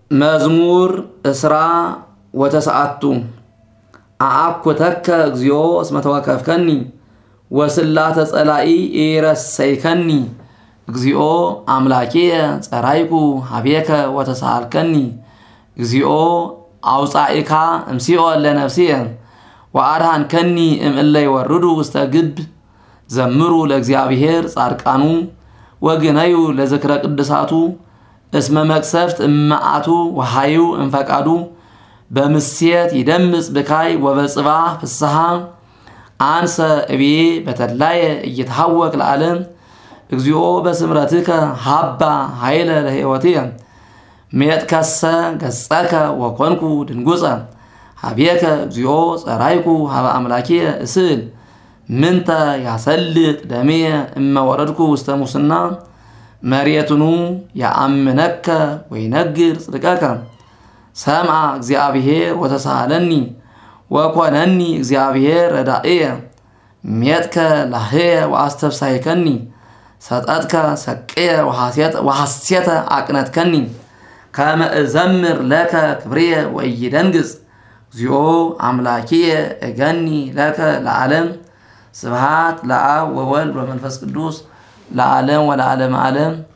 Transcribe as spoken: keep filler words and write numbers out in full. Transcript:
መዝሙር እስራ ወተሰዓቱ አአኩተከ እግዚኦ እስመ ተወከፍከኒ ወስላተ ጸላኢ ኢረሰይከኒ እግዚኦ አምላኬ ጸራይኩ ሀቤከ ወተሳልከኒ እግዚኦ አውጻኢካ እምሲኦ ለነፍሲየ ወአድኃንከኒ እምእለ ይወርዱ ውስተ ግብ ዘምሩ ለእግዚአብሔር ጻድቃኑ ወግነዩ ለዝክረ ቅድሳቱ እስመ መቅሰፍት እማአቱ ወሃዩ እንፈቃዱ በምስየት ይደምጽ ብካይ ወበጽባ ፍስሐ አንሰ እቤ በተላየ እየተሐወቅ ለዓለም እግዚኦ በስምረትከ ሀባ ኃይለ ለሕይወትየ ሜጥከሰ ገጸከ ወኮንኩ ድንጉጸ ሀቤከ እግዚኦ ጸራይኩ ሀበ አምላኬየ እስል ምንተ ያሰልጥ ደሜየ እመ ወረድኩ ውስተ ሙስና መሬቱኑ ያአምነከ ወይነግር ጽድቀከ ሰምዐ እግዚአብሔር ወተሳለኒ ወኮነኒ እግዚአብሔር ረዳእየ ሜጥከ ላህየ ወአስተፍሳይከኒ ሰጠትከ ሰቅየ ወሐሴተ አቅነትከኒ ከመ እዘምር ለከ ክብርየ ወኢይደንግጽ እግዚኦ አምላኪየ እገኒ ለከ ለዓለም ስብሐት ለአብ ወወልድ ወመንፈስ ቅዱስ ለዓለም ወለዓለመ ዓለም